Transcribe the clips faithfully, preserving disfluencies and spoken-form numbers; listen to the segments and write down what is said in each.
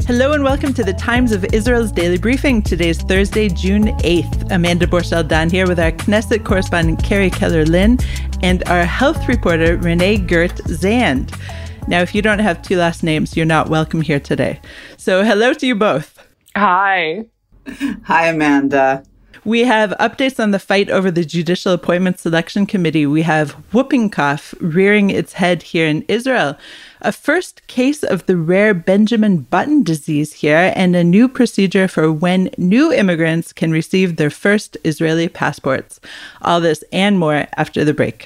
Hello and welcome to the Times of Israel's Daily Briefing. Today's Thursday, June eighth. Amanda Borschel-Dan here with our Knesset correspondent Carrie Keller-Lynn and our health reporter Renee Gert-Zand. Now, if you don't have two last names, you're not welcome here today. So hello to you both. Hi. Hi, Amanda. We have updates on the fight over the Judicial Appointment Selection Committee. We have whooping cough rearing its head here in Israel. A first case of the rare Benjamin Button disease here, and a new procedure for when new immigrants can receive their first Israeli passports. All this and more after the break.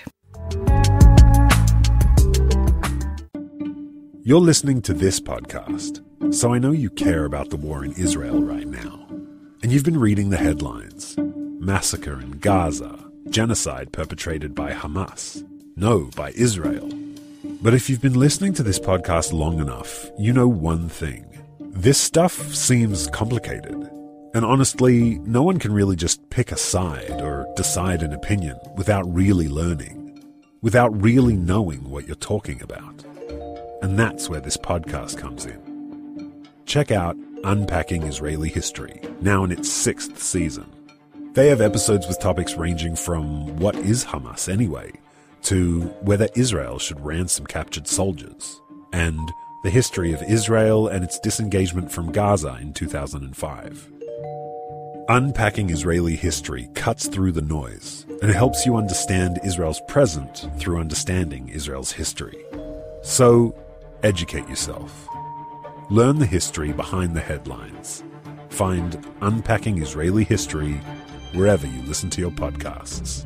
You're listening to this podcast, so I know you care about the war in Israel right now. And you've been reading the headlines. Massacre in Gaza, genocide perpetrated by Hamas. No, by Israel. But if you've been listening to this podcast long enough, you know one thing. This stuff seems complicated. And honestly, no one can really just pick a side or decide an opinion without really learning, without really knowing what you're talking about. And that's where this podcast comes in. Check out Unpacking Israeli History, now in its sixth season. They have episodes with topics ranging from what is Hamas anyway, to whether Israel should ransom captured soldiers, and the history of Israel and its disengagement from Gaza in two thousand five. Unpacking Israeli History cuts through the noise and helps you understand Israel's present through understanding Israel's history. So, educate yourself. Learn the history behind the headlines. Find Unpacking Israeli History wherever you listen to your podcasts.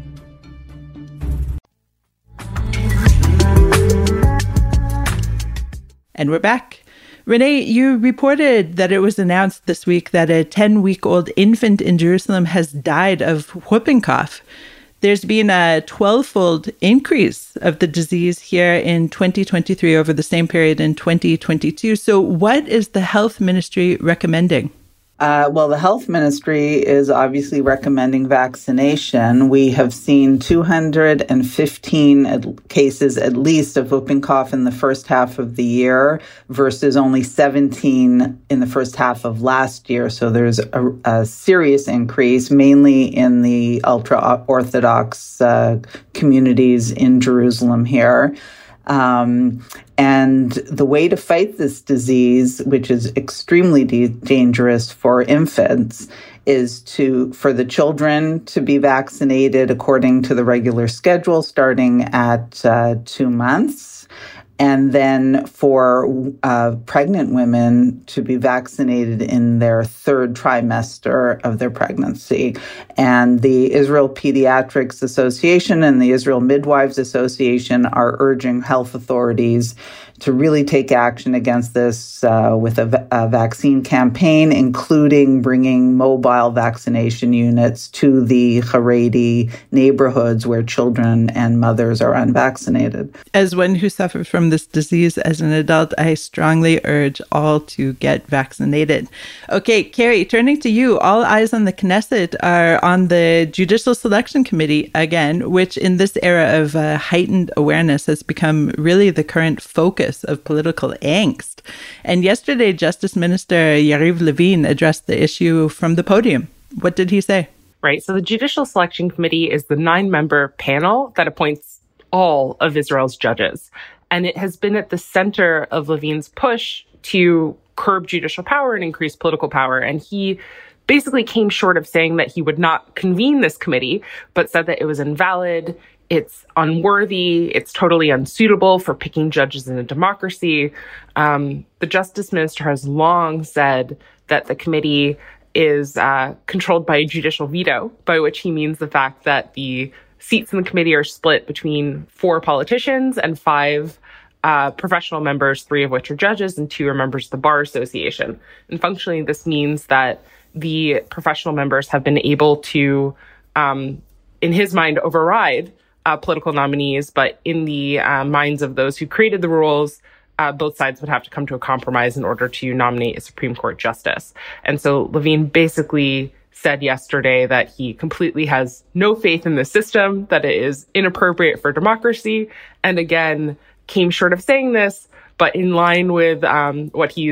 And we're back. Renee, you reported that it was announced this week that a ten-week-old infant in Jerusalem has died of whooping cough. There's been a twelve-fold increase of the disease here in twenty twenty-three over the same period in twenty twenty-two. So what is the health ministry recommending? Uh, well, the health ministry is obviously recommending vaccination. We have seen two hundred fifteen at cases at least of whooping cough in the first half of the year versus only seventeen in the first half of last year. So there's a, a serious increase, mainly in the ultra-Orthodox uh, communities in Jerusalem here. Um, and the way to fight this disease, which is extremely de- dangerous for infants, is to for the children to be vaccinated according to the regular schedule, starting at uh, two months. And then for uh, pregnant women to be vaccinated in their third trimester of their pregnancy. And the Israel Pediatrics Association and the Israel Midwives Association are urging health authorities to really take action against this uh, with a, v- a vaccine campaign, including bringing mobile vaccination units to the Haredi neighborhoods where children and mothers are unvaccinated. As one who suffered from this disease as an adult, I strongly urge all to get vaccinated. Okay, Carrie, turning to you, all eyes on the Knesset are on the Judicial Selection Committee again, which in this era of uh, heightened awareness has become really the current focus of political angst. And yesterday, Justice Minister Yariv Levin addressed the issue from the podium. What did he say? Right. So the Judicial Selection Committee is the nine-member panel that appoints all of Israel's judges. And it has been at the center of Levin's push to curb judicial power and increase political power. And he basically came short of saying that he would not convene this committee, but said that it was invalid, it's unworthy, it's totally unsuitable for picking judges in a democracy. Um, the Justice Minister has long said that the committee is uh, controlled by a judicial veto, by which he means the fact that the seats in the committee are split between four politicians and five uh, professional members, three of which are judges and two are members of the Bar Association. And functionally, this means that the professional members have been able to, um, in his mind, override uh, political nominees. But in the uh, minds of those who created the rules, uh, both sides would have to come to a compromise in order to nominate a Supreme Court justice. And so Levin basically said yesterday that he completely has no faith in the system, that it is inappropriate for democracy, and again, came short of saying this, but in line with um, what he's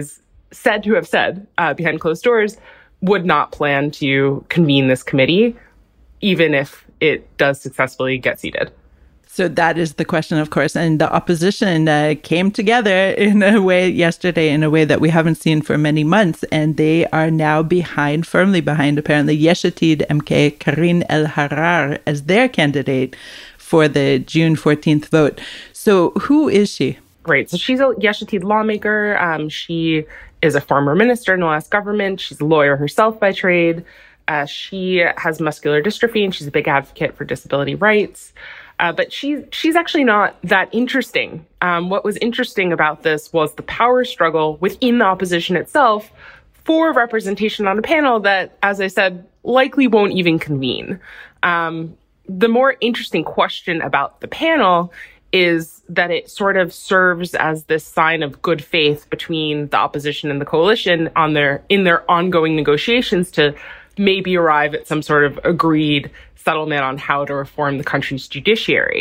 said to have said uh, behind closed doors, would not plan to convene this committee, even if it does successfully get seated. So that is the question, of course. And the opposition uh, came together in a way yesterday, in a way that we haven't seen for many months. And they are now behind, firmly behind, apparently, Yesh Atid M K Karine El-Harar as their candidate for the June fourteenth vote. So who is she? Right. So she's a Yesh Atid lawmaker. Um, she is a former minister in the last government. She's a lawyer herself by trade. Uh, she has muscular dystrophy, and she's a big advocate for disability rights. Uh, but she, she's actually not that interesting. Um, what was interesting about this was the power struggle within the opposition itself for representation on a panel that, as I said, likely won't even convene. Um, the more interesting question about the panel is that it sort of serves as this sign of good faith between the opposition and the coalition on their in their ongoing negotiations to maybe arrive at some sort of agreed settlement on how to reform the country's judiciary.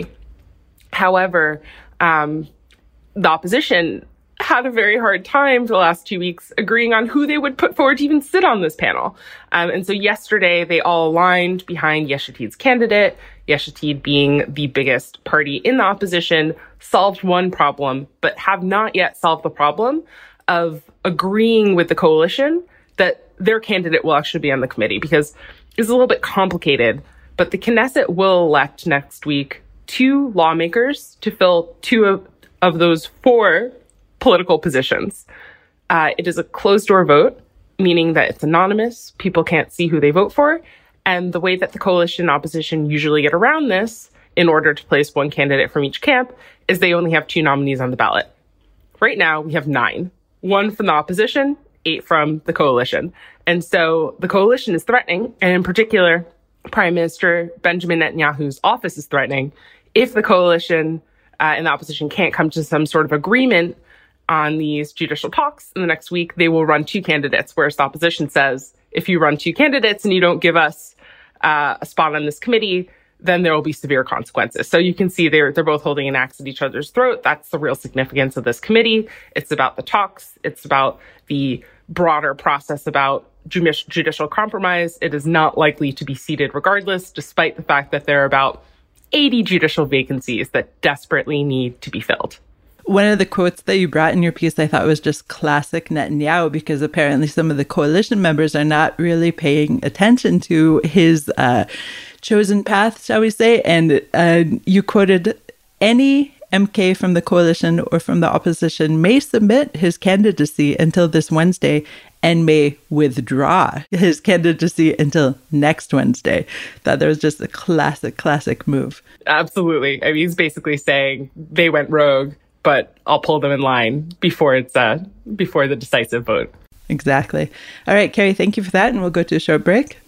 However, um, the opposition had a very hard time for the last two weeks agreeing on who they would put forward to even sit on this panel. Um, and so yesterday, they all aligned behind Yesh Atid's candidate. Yesh Atid, being the biggest party in the opposition, solved one problem, but have not yet solved the problem of agreeing with the coalition that their candidate will actually be on the committee, because it's a little bit complicated. But the Knesset will elect next week two lawmakers to fill two of, of those four political positions. Uh, it is a closed-door vote, meaning that it's anonymous. People can't see who they vote for. And the way that the coalition and opposition usually get around this in order to place one candidate from each camp is they only have two nominees on the ballot. Right now, we have nine. One from the opposition, eight from the coalition. And so the coalition is threatening, and in particular, Prime Minister Benjamin Netanyahu's office is threatening, if the coalition uh, and the opposition can't come to some sort of agreement on these judicial talks in the next week, they will run two candidates, whereas the opposition says, if you run two candidates and you don't give us uh, a spot on this committee, then there will be severe consequences. So you can see they're they're both holding an axe at each other's throat. That's the real significance of this committee. It's about the talks. It's about the broader process about judicial compromise. It is not likely to be seated regardless, despite the fact that there are about eighty judicial vacancies that desperately need to be filled. One of the quotes that you brought in your piece, I thought was just classic Netanyahu, because apparently some of the coalition members are not really paying attention to his uh, chosen path, shall we say. And uh, you quoted, any M K from the coalition or from the opposition may submit his candidacy until this Wednesday and may withdraw his candidacy until next Wednesday. That there was just a classic, classic move. Absolutely. I mean, he's basically saying they went rogue, but I'll pull them in line before it's uh, before the decisive vote. Exactly. All right, Carrie, thank you for that. And we'll go to a short break.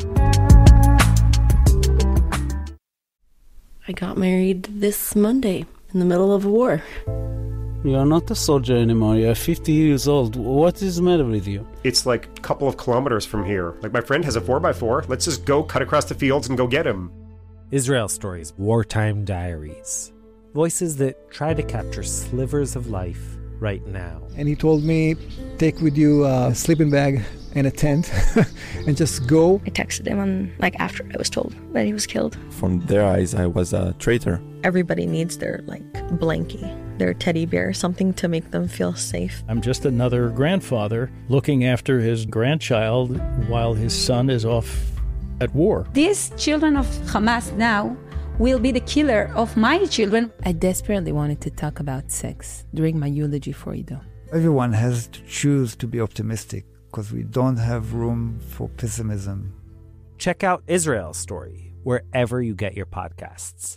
I got married this Monday in the middle of a war. You are not a soldier anymore. You are fifty years old. What is the matter with you? It's like a couple of kilometers from here. Like, my friend has a four by four. Let's just go cut across the fields and go get him. Israel Stories, Wartime Diaries. Voices that try to capture slivers of life right now. And he told me, take with you a sleeping bag and a tent and just go. I texted him on, like, after I was told that he was killed. From their eyes, I was a traitor. Everybody needs their, like, blankie, their teddy bear, something to make them feel safe. I'm just another grandfather looking after his grandchild while his son is off at war. These children of Hamas now will be the killer of my children. I desperately wanted to talk about sex during my eulogy for Ido. Everyone has to choose to be optimistic, because we don't have room for pessimism. Check out Israel Story wherever you get your podcasts.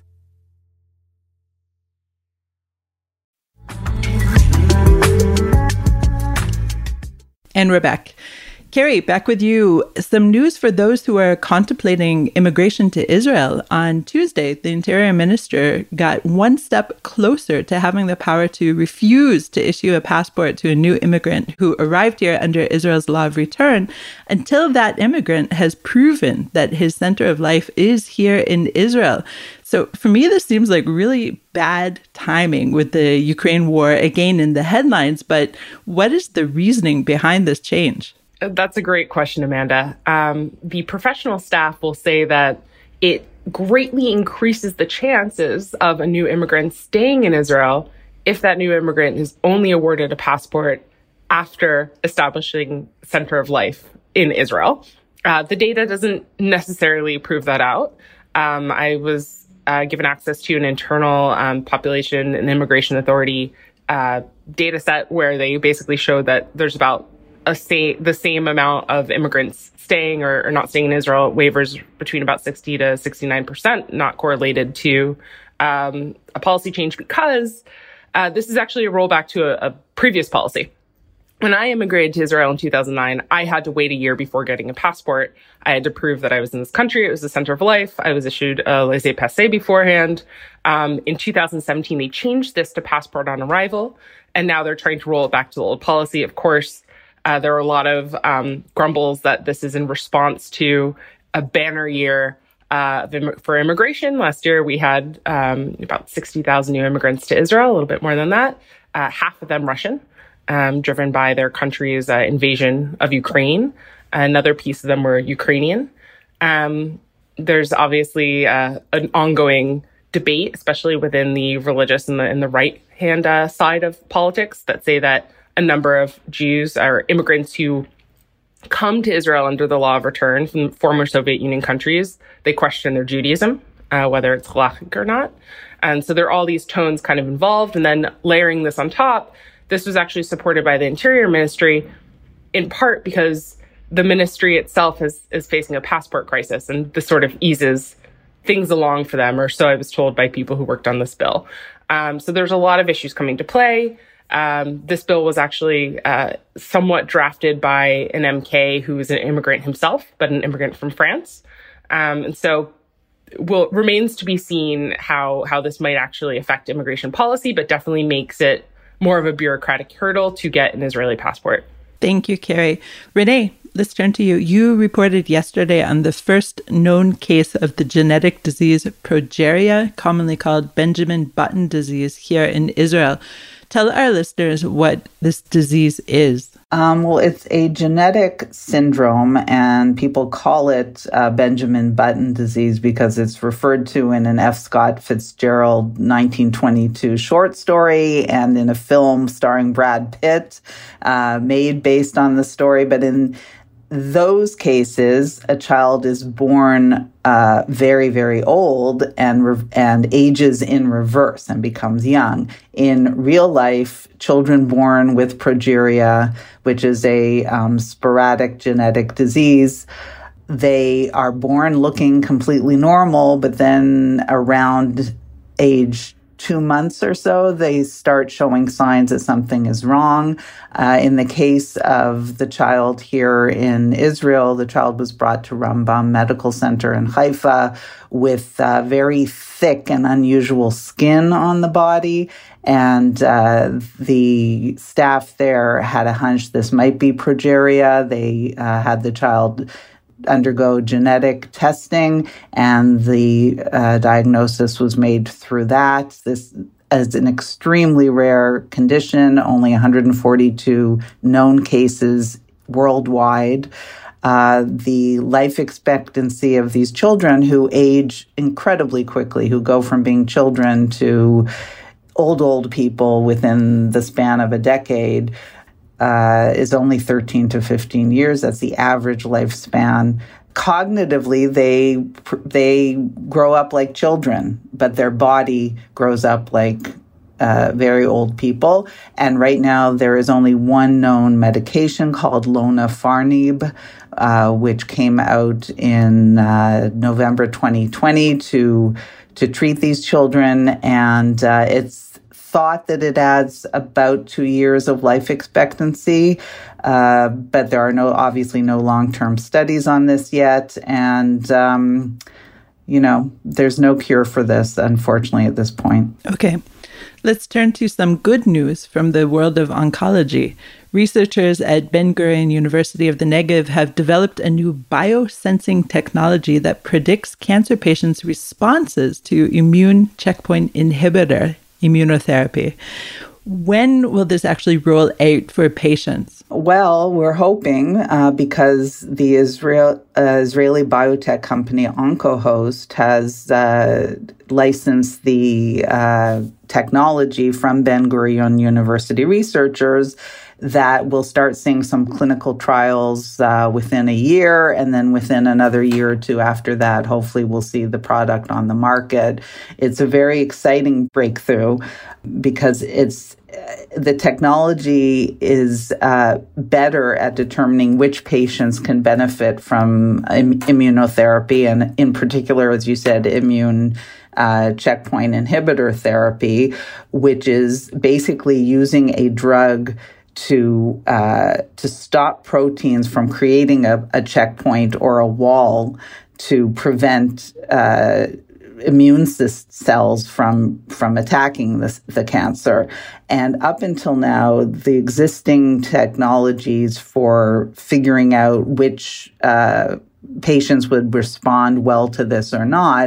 And we're back. Carrie, back with you. Some news for those who are contemplating immigration to Israel. On Tuesday, the Interior Minister got one step closer to having the power to refuse to issue a passport to a new immigrant who arrived here under Israel's law of return until that immigrant has proven that his center of life is here in Israel. So So for me, this seems like really bad timing with the Ukraine war again in the headlines. But what is the reasoning behind this change? That's a great question, Amanda. Um, the professional staff will say that it greatly increases the chances of a new immigrant staying in Israel if that new immigrant is only awarded a passport after establishing center of life in Israel. Uh, the data doesn't necessarily prove that out. Um, I was uh, given access to an internal um, population and immigration authority uh, data set where they basically showed that there's about a say, the same amount of immigrants staying or, or not staying in Israel, waivers between about sixty to sixty-nine percent, not correlated to um, a policy change because uh, this is actually a rollback to a, a previous policy. When I immigrated to Israel in two thousand nine, I had to wait a year before getting a passport. I had to prove that I was in this country. It was the center of life. I was issued a laissez-passer beforehand. Um, in two thousand seventeen, they changed this to passport on arrival, and now they're trying to roll it back to the old policy. Of course, uh, there are a lot of um, grumbles that this is in response to a banner year uh, for immigration. Last year, we had um, about sixty thousand new immigrants to Israel, a little bit more than that, uh, half of them Russian. Um, driven by their country's uh, invasion of Ukraine. Another piece of them were Ukrainian. Um, there's obviously uh, an ongoing debate, especially within the religious and the, and the right-hand uh, side of politics, that say that a number of Jews or immigrants who come to Israel under the law of return from former Soviet Union countries, they question their Judaism, uh, whether it's halachic or not. And so there are all these tones kind of involved. And then layering this on top, this was actually supported by the Interior Ministry, in part because the ministry itself is, is facing a passport crisis, and this sort of eases things along for them, or so I was told by people who worked on this bill. Um, so there's a lot of issues coming to play. Um, this bill was actually uh, somewhat drafted by an M K who is an immigrant himself, but an immigrant from France. Um, and so will remains to be seen how how this might actually affect immigration policy, but definitely makes it more of a bureaucratic hurdle to get an Israeli passport. Thank you, Carrie. Renee, let's turn to you. You reported yesterday on the first known case of the genetic disease progeria, commonly called Benjamin Button disease, here in Israel. Tell our listeners what this disease is. Um, well, it's a genetic syndrome, and people call it uh, Benjamin Button disease because it's referred to in an F. Scott Fitzgerald nineteen twenty-two short story and in a film starring Brad Pitt, uh, made based on the story. But in those cases, a child is born uh, very, very old and re- and ages in reverse and becomes young. In real life, children born with progeria, which is a um, sporadic genetic disease, they are born looking completely normal, but then around age two months or so, they start showing signs that something is wrong. Uh, in the case of the child here in Israel, the child was brought to Rambam Medical Center in Haifa with uh, very thick and unusual skin on the body. And uh, the staff there had a hunch this might be progeria. They uh, had the child undergo genetic testing, and the uh, diagnosis was made through that. This is an extremely rare condition, only one hundred forty-two known cases worldwide. Uh, the life expectancy of these children who age incredibly quickly, who go from being children to old, old people within the span of a decade, Uh, is only thirteen to fifteen years. That's the average lifespan. Cognitively, they they grow up like children, but their body grows up like uh, very old people. And right now, there is only one known medication called Lonafarnib, uh, which came out in uh, November twenty twenty to to treat these children, and uh, it's thought that it adds about two years of life expectancy, uh, but there are no, obviously no long-term studies on this yet. And, um, you know, there's no cure for this, unfortunately, at this point. Okay. Let's turn to some good news from the world of oncology. Researchers at Ben Gurion University of the Negev have developed a new biosensing technology that predicts cancer patients' responses to immune checkpoint inhibitor immunotherapy. When will this actually roll out for patients? Well, we're hoping uh, because the Israel uh, Israeli biotech company OncoHost has uh, licensed the uh, technology from Ben Gurion University researchers, that we'll start seeing some clinical trials uh, within a year, and then within another year or two after that, hopefully we'll see the product on the market. It's a very exciting breakthrough because it's the technology is uh, better at determining which patients can benefit from im- immunotherapy, and in particular, as you said, immune uh, checkpoint inhibitor therapy, which is basically using a drug to uh, to stop proteins from creating a, a checkpoint or a wall to prevent uh, immune cells from from attacking the, the cancer. And up until now, the existing technologies for figuring out which uh, patients would respond well to this or not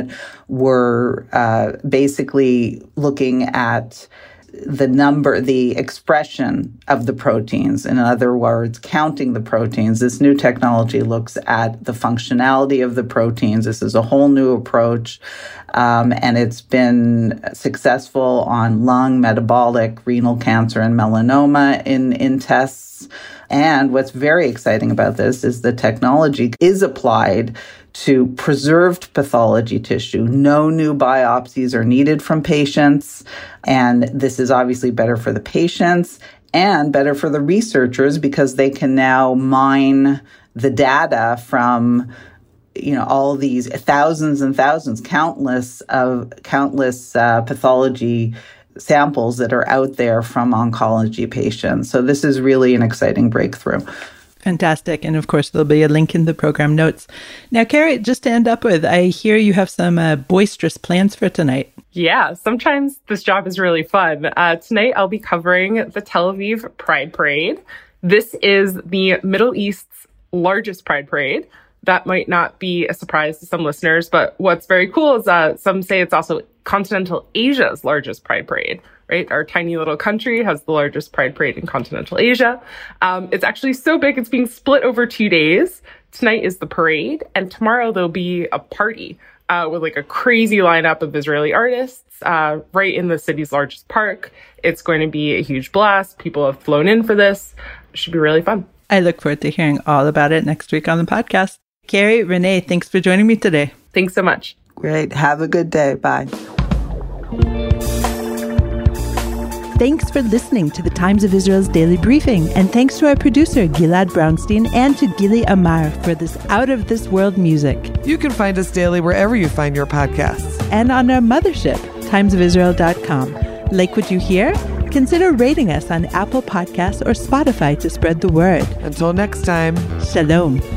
were uh, basically looking at the number, the expression of the proteins. In other words, counting the proteins. This new technology looks at the functionality of the proteins. This is a whole new approach, um, and it's been successful on lung, metabolic, renal cancer, and melanoma in, in tests. And what's very exciting about this is the technology is applied to preserved pathology tissue. No new biopsies are needed from patients. And this is obviously better for the patients and better for the researchers because they can now mine the data from, you know, all these thousands and thousands, countless of countless uh, pathology samples that are out there from oncology patients. So this is really an exciting breakthrough. Fantastic. And of course, there'll be a link in the program notes. Now, Carrie, just to end up with, I hear you have some uh, boisterous plans for tonight. Yeah, sometimes this job is really fun. Uh, tonight, I'll be covering the Tel Aviv Pride Parade. This is the Middle East's largest Pride Parade. That might not be a surprise to some listeners, but what's very cool is uh, some say it's also continental Asia's largest Pride Parade. Right? Our tiny little country has the largest Pride Parade in continental Asia. Um, it's actually so big, it's being split over two days. Tonight is the parade, and tomorrow there'll be a party uh, with like a crazy lineup of Israeli artists uh, right in the city's largest park. It's going to be a huge blast. People have flown in for this. It should be really fun. I look forward to hearing all about it next week on the podcast. Carrie, Renee, thanks for joining me today. Thanks so much. Great. Have a good day. Bye. Thanks for listening to the Times of Israel's Daily Briefing, and thanks to our producer, Gilad Brownstein, and to Gili Amar for this out-of-this-world music. You can find us daily wherever you find your podcasts. And on our mothership, times of israel dot com. Like what you hear? Consider rating us on Apple Podcasts or Spotify to spread the word. Until next time, Shalom.